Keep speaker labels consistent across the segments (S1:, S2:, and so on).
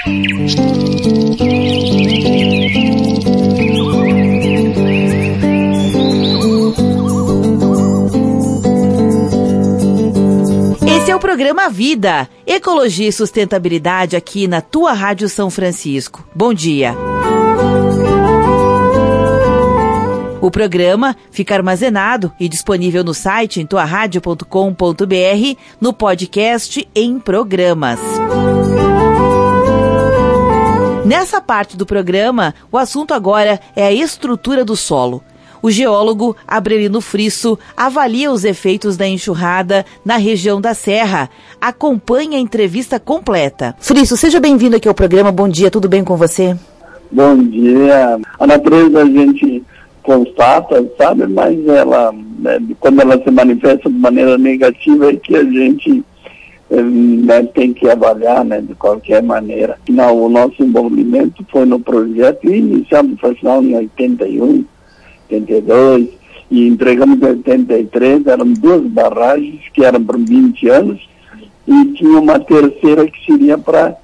S1: Esse é o programa Vida, Ecologia e Sustentabilidade aqui na tua Rádio São Francisco. Bom dia. O programa fica armazenado e disponível no site em tuaradio.com.br, no podcast em programas. Nessa parte do programa, o assunto agora é a estrutura do solo. O geólogo Abrelino Frisso avalia os efeitos da enxurrada na região da Serra. Acompanhe a entrevista completa. Frisso, seja bem-vindo aqui ao programa. Bom dia, tudo bem com você?
S2: Bom dia. A natureza a gente constata, sabe, mas ela, quando ela se manifesta de maneira negativa é que a gente tem que avaliar, de qualquer maneira. O nosso envolvimento foi no projeto iniciado, foi em 81, 82, e entregamos em 83, eram 2 barragens que eram por 20 anos, e tinha uma terceira que seria para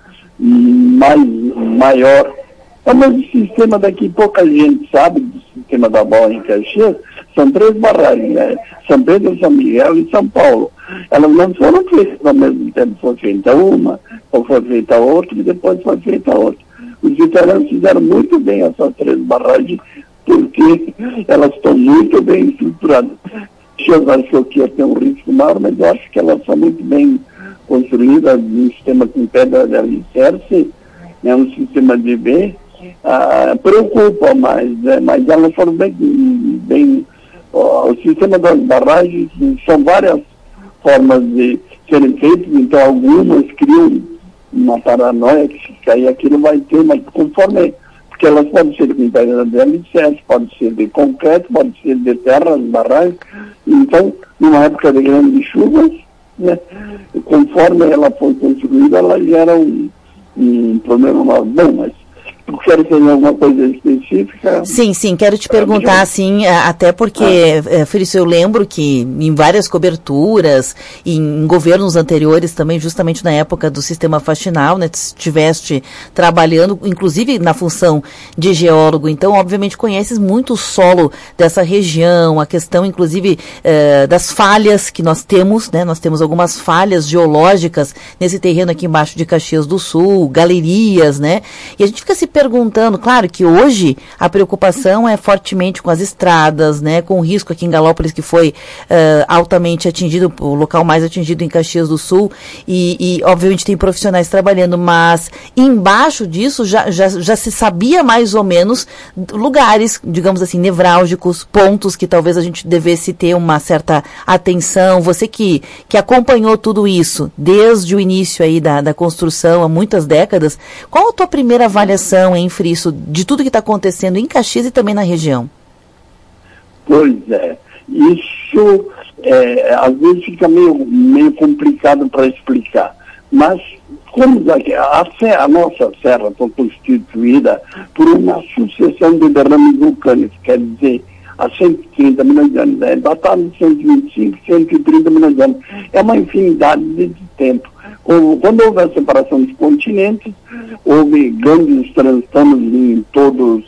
S2: maior. Mas o sistema daqui, pouca gente sabe do sistema da Boa em Caxias, são 3 barragens, São Pedro, São Miguel e São Paulo. Elas não foram feitas ao mesmo tempo, foi feita uma, ou foi feita outra, e depois foi feita outra. Os veteranos fizeram muito bem essas 3 barragens, porque elas estão muito bem estruturadas. Eu acho que ia ter um risco maior, mas eu acho que elas são muito bem construídas, um sistema com pedra de alicerce, um sistema de B, preocupa, mas elas foram bem o sistema das barragens, são várias formas de serem feitas, então algumas criam uma paranoia que se cair aquilo vai ter, mas conforme, porque elas podem ser com pedra de alicerce, pode ser de concreto, pode ser de terra, as barragens, então numa época de grandes chuvas, conforme ela foi construída, ela gera um problema bom, mas eu quero ter alguma coisa específica.
S1: Sim, quero te perguntar, assim, até porque, Frisso, eu lembro que em várias coberturas, em governos anteriores também, justamente na época do sistema faxinal, estiveste trabalhando, inclusive na função de geólogo, então, obviamente, conheces muito o solo dessa região, a questão, inclusive, das falhas que nós temos, nós temos algumas falhas geológicas nesse terreno aqui embaixo de Caxias do Sul, galerias, e a gente fica se perguntando, claro que hoje a preocupação é fortemente com as estradas, com o risco aqui em Galópolis que foi altamente atingido, o local mais atingido em Caxias do Sul, e obviamente tem profissionais trabalhando, mas embaixo disso já se sabia mais ou menos lugares, digamos assim, nevrálgicos, pontos que talvez a gente devesse ter uma certa atenção. Você que acompanhou tudo isso desde o início aí da construção há muitas décadas, qual a tua primeira avaliação, Frisso, de tudo que está acontecendo em Caxias e também na região? Pois
S2: isso às vezes fica meio complicado para explicar, mas como a nossa serra foi constituída por uma sucessão de derrames vulcânicos, quer dizer, há 130 milhões de anos, datado de 125, 130 milhões de anos, é uma infinidade de tempo. Quando houve a separação dos continentes, houve grandes transtornos em todos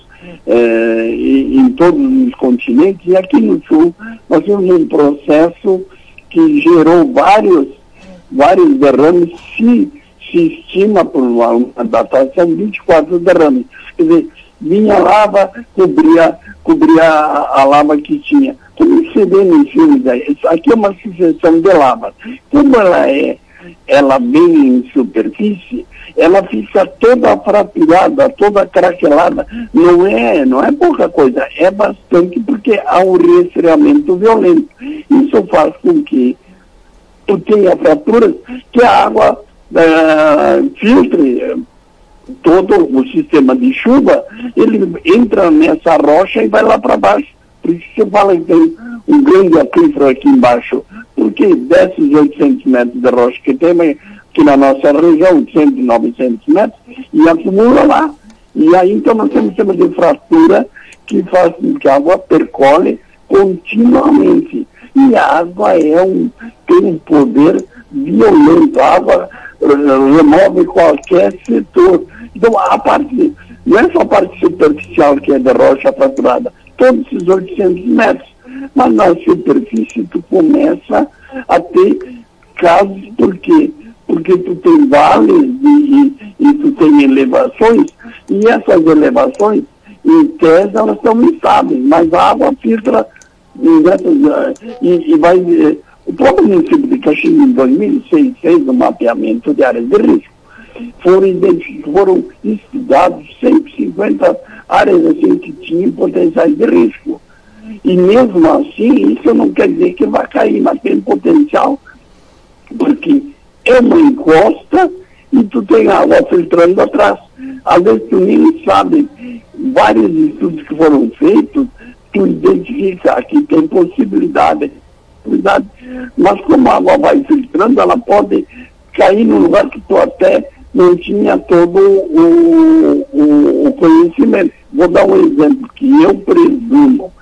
S2: os continentes, e aqui no Sul nós temos um processo que gerou vários derrames, se estima por uma datação 24 derrames. Quer dizer, vinha lava, cobria a lava que tinha. Como se vê nos filmes aí, isso aqui é uma sucessão de lava. Como ela vem em superfície, ela fica toda fraturada, toda craquelada. Não é pouca coisa, é bastante, porque há um resfriamento violento. Isso faz com que tu tenha fraturas, que a água filtre todo o sistema de chuva, ele entra nessa rocha e vai lá para baixo. Por isso que eu falo que tem um grande aquífero aqui embaixo, porque desce os 800 metros de rocha que tem aqui na nossa região, 800, 900 metros, e acumula lá. E aí então nós temos um sistema de fratura que faz com que a água percole continuamente. E a água tem um poder violento. A água remove qualquer setor. Então, a parte, não é só a parte superficial que é de rocha fraturada, todos esses 800 metros, mas na superfície tu começa a ter casos, por quê? Porque tu tem vales e tu tem elevações, e essas elevações, em tese, elas são instáveis, mas a água filtra e vai... O próprio município de Caxias, em 2006, fez um mapeamento de áreas de risco. Foram estudados 150 áreas assim que tinham potenciais de risco. E mesmo assim, isso não quer dizer que vai cair, mas tem potencial, porque é uma encosta e tu tem água filtrando atrás. Às vezes tu nem sabe, vários estudos que foram feitos, tu identifica que tem possibilidade, mas como a água vai filtrando, ela pode cair num lugar que tu até não tinha todo o conhecimento. Vou dar um exemplo que eu presumo.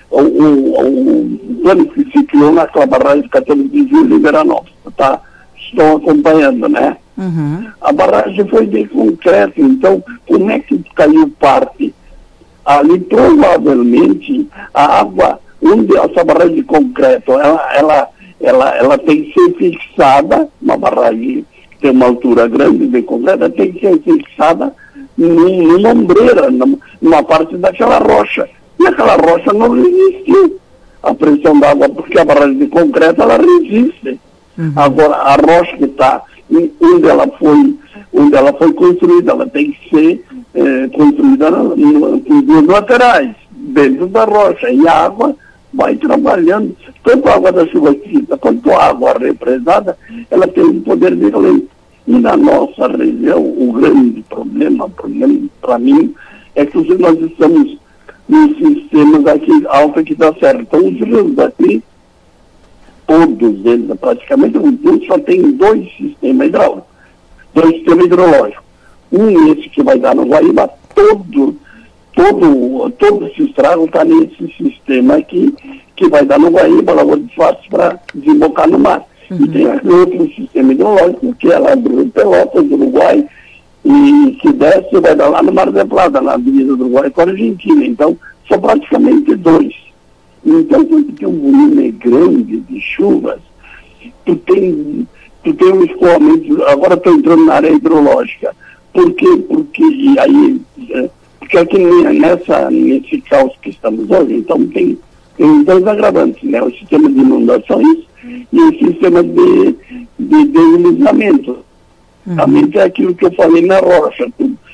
S2: O plano que se criou naquela barragem de 14 de julho em Veranópolis, tá? Estão acompanhando, né?
S1: Uhum.
S2: A barragem foi de concreto, então como é que caiu parte? Ali provavelmente a água, onde essa barragem de concreto, ela tem que ser fixada, uma barragem que tem uma altura grande de concreto, ela tem que ser fixada numa ombreira, numa parte daquela rocha. E aquela rocha não resistiu à pressão da água, porque a barragem de concreto, ela resiste. Uhum. Agora, a rocha que está onde ela foi construída, ela tem que ser construída em duas laterais, dentro da rocha, e a água vai trabalhando, tanto a água da chuva quinta quanto a água represada, ela tem um poder violento. E na nossa região, o grande problema para mim, é que nós estamos nos sistemas aqui, alto que dá certo. Então, os rios daqui, todos eles, praticamente, os rios só tem dois sistemas hidráulicos, dois sistemas hidrológicos. Um, esse que vai dar no Guaíba, todo esse estrago está nesse sistema aqui, que vai dar no Guaíba, Lagoa dos Patos, para desembocar no mar. Uhum. E tem outro sistema hidrológico, que é lá do Rio Pelotas, do Uruguai, e que desce e vai dar lá no Mar del Plata, na divisa do Uruguai com a Argentina. Então, são praticamente dois. Então, quando tem um volume grande de chuvas, tu tem um escoamento. Agora estou entrando na área hidrológica. Por quê? Porque aqui nesse caos que estamos hoje, então tem dois agravantes, né? O sistema de inundações e o sistema de deslizamento. Também é aquilo que eu falei na rocha.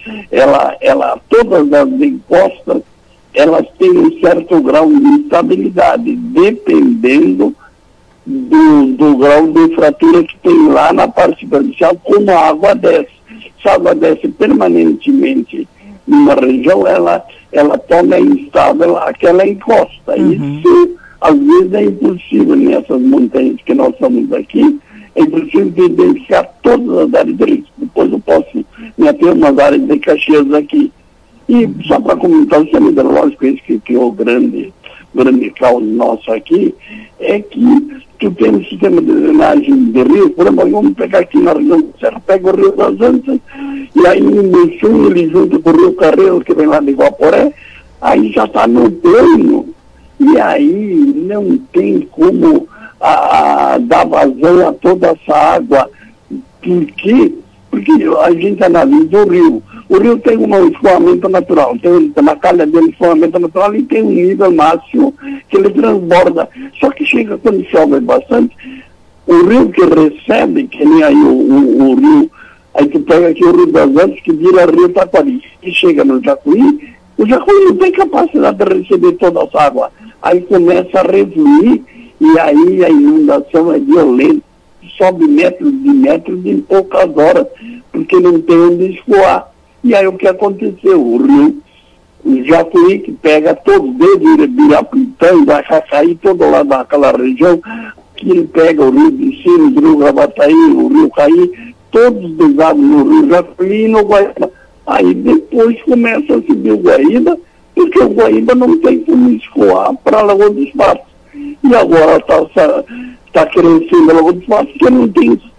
S2: Todas as encostas, elas têm um certo grau de instabilidade, dependendo do grau de fratura que tem lá na parte superficial, como a água desce. Se a água desce permanentemente numa região, ela torna instável aquela encosta. Uhum. Isso, às vezes, é impossível nessas montanhas que nós estamos aqui, é impossível identificar todas as áreas de risco. Depois eu posso ter umas áreas de Caxias aqui. E só para comentar, o sistema hidrológico, esse que criou o grande caos nosso aqui, é que tu tem um sistema de drenagem de rio, por exemplo, vamos pegar aqui na região do Serra, pega o Rio das Antas, e aí no sul ele junto com o Rio Carreiro, que vem lá de Guaporé, aí já está no plano, e aí não tem como dar vazão a toda essa água. Por quê? Porque a gente analisa o rio. O rio tem um escoamento natural, tem na calha dele escoamento natural e tem um nível máximo que ele transborda. Só que chega quando chove bastante, o rio que recebe, que nem aí o rio, aí tu pega aqui o Rio das Antas, que vira Rio Taquari, e chega no Jacuí, o Jacuí não tem capacidade de receber toda essa água. Aí começa a refluir, e aí a inundação é violenta, sobe metros em poucas horas, porque não tem onde escoar. E aí o que aconteceu? O Jacuí, que pega todos desde Ibirapitã e Jacacaí, todo lá daquela região, que ele pega o Rio de Cima, o Rio Gravataí, o Rio Caí, todos desados no Rio Jacuí e no Guaíba. Aí depois começa a subir o Guaíba, porque o Guaíba não tem como escoar para a Lagoa dos Patos. E agora está crescendo a Lagoa dos Patos, porque não tem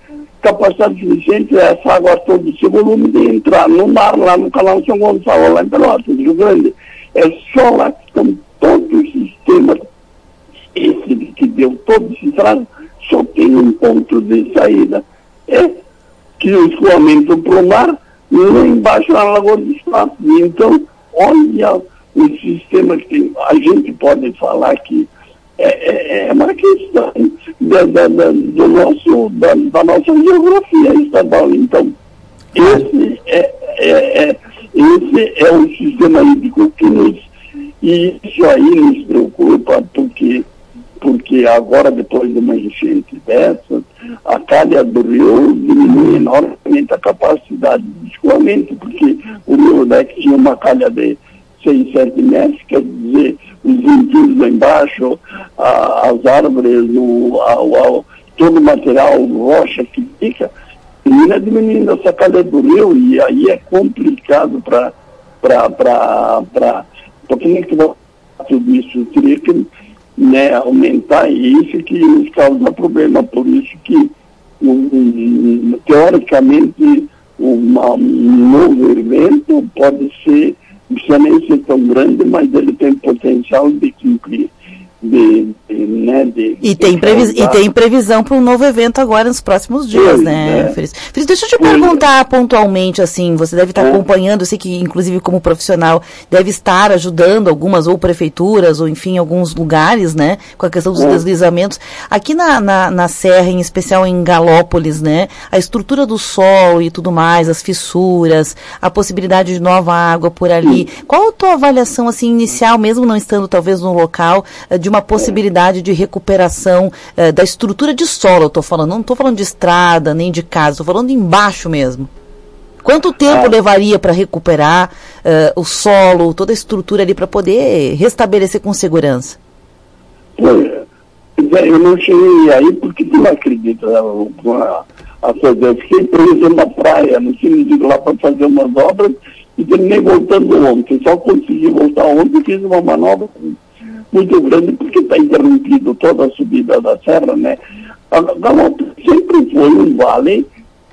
S2: capacidade suficiente essa água toda, esse volume de entrar no mar, lá no canal São Gonçalo, lá em Pelotas, Rio Grande. É só lá que estão todos os sistemas, esse que deu todo esse estrago, só tem um ponto de saída. É que o escoamento para o mar, lá embaixo na Lagoa dos Patos. Então, olha o sistema que tem. A gente pode falar que é uma questão da nossa geografia estadual. Então, esse é o sistema hídrico que e isso aí nos preocupa, porque agora, depois de uma enchente dessas, a calha do rio diminui enormemente a capacidade de escoamento, porque o rio Deck tinha uma calha de 6, 7 metros, quer dizer, os ventilhos lá embaixo, as árvores, todo o material, rocha que fica, termina diminuindo essa calha do rio, e aí é complicado porque nem que tudo isso teria que aumentar, e isso que nos causa problema. Por isso que teoricamente um novo evento pode ser, não precisa nem ser tão grande, mas ele tem potencial de cumprir.
S1: E tem previsão para um novo evento agora nos próximos dias, né, Fris? Fris, deixa eu te perguntar pontualmente, assim, você deve estar acompanhando, eu sei que, inclusive, como profissional, deve estar ajudando algumas, ou prefeituras, ou, enfim, alguns lugares, né, com a questão dos deslizamentos. Aqui na Serra, em especial em Galópolis, né, a estrutura do solo e tudo mais, as fissuras, a possibilidade de nova água por ali. Qual a tua avaliação, assim, inicial, mesmo não estando, talvez, no local, de uma possibilidade de recuperação da estrutura de solo, eu estou falando, não estou falando de estrada, nem de casa, estou falando embaixo mesmo. Quanto tempo levaria para recuperar o solo, toda a estrutura ali, para poder restabelecer com segurança?
S2: Eu não cheguei aí porque tu não acredita, eu fiquei preso na praia, no Cine lá para fazer umas obras e terminei voltando ontem, só consegui voltar ontem, fiz uma manobra muito grande, porque está interrompido toda a subida da serra, né? Galópolis sempre foi um vale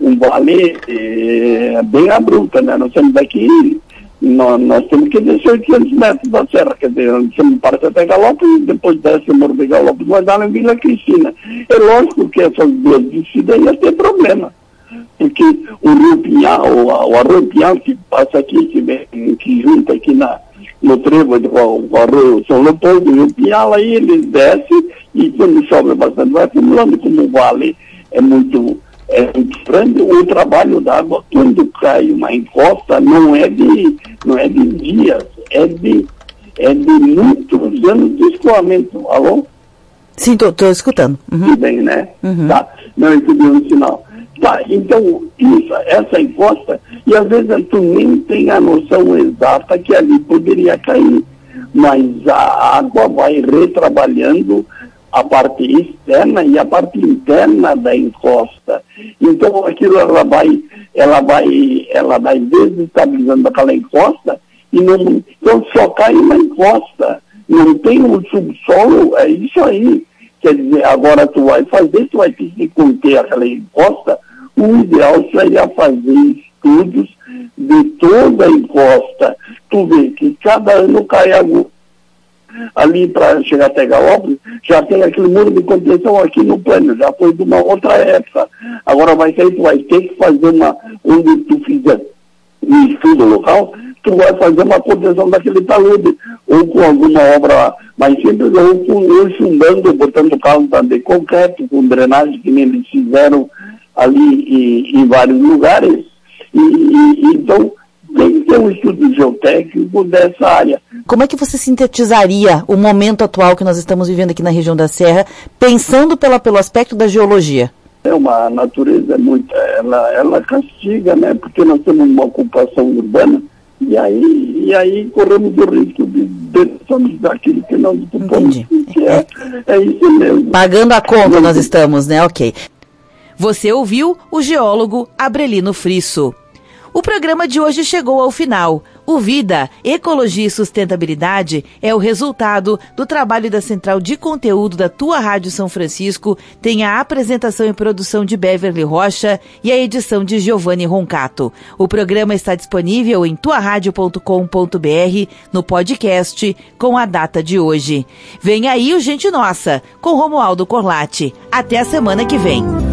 S2: bem abrupto, né? Nós temos daqui, nós temos que descer 800 metros da serra, quer dizer, nós parte até Galópolis, depois desce o Morro de Galópolis, vai dar na Vila Cristina. É lógico que essas duas descidas iam ter problema, porque o Rio Pinhal, o Arroio Pinhal que passa aqui, que junta aqui no trevo do Arroio São Leopoldo e o Pinhal, aí ele desce e quando chove bastante vai acumulando. Como o vale é muito grande, o trabalho d'água, quando cai uma encosta, não é de dias, é de muitos anos de escoamento. Alô?
S1: Sim, estou escutando.
S2: Tudo bem, né? Tá, não entendi um sinal. Tá, então, essa encosta, e às vezes tu nem tem a noção exata que ali poderia cair, mas a água vai retrabalhando a parte externa e a parte interna da encosta. Então, aquilo ela vai desestabilizando aquela encosta, então só cai uma encosta, não tem um subsolo, é isso aí. Quer dizer, agora tu vai ter que conter aquela encosta. O ideal seria fazer estudos de toda a encosta. Tu vê que cada ano cai água ali para chegar até Galópolis, já tem aquele muro de contenção aqui no plano, já foi de uma outra época. Agora tu vai ter que fazer onde tu fizer um estudo local, tu vai fazer uma contenção daquele talude, ou com alguma obra mais simples, ou chumbando, botando caldo de concreto, com drenagem, que nem eles fizeram ali em vários lugares. Então, tem que ter um estudo geotécnico dessa área.
S1: Como é que você sintetizaria o momento atual que nós estamos vivendo aqui na região da Serra, pensando pelo aspecto da geologia?
S2: A natureza ela castiga, né? Porque nós temos uma ocupação urbana e aí corremos o risco de somos daquilo que nós ocupamos. Entendi. É isso mesmo.
S1: Pagando a conta nós estamos, né? Ok. Você ouviu o geólogo Abrelino Frisso. O programa de hoje chegou ao final. O Vida, Ecologia e Sustentabilidade é o resultado do trabalho da Central de Conteúdo da Tua Rádio São Francisco, tem a apresentação e produção de Beverly Rocha e a edição de Giovanni Roncato. O programa está disponível em tuaradio.com.br no podcast com a data de hoje. Vem aí o Gente Nossa, com Romualdo Corlatti. Até a semana que vem.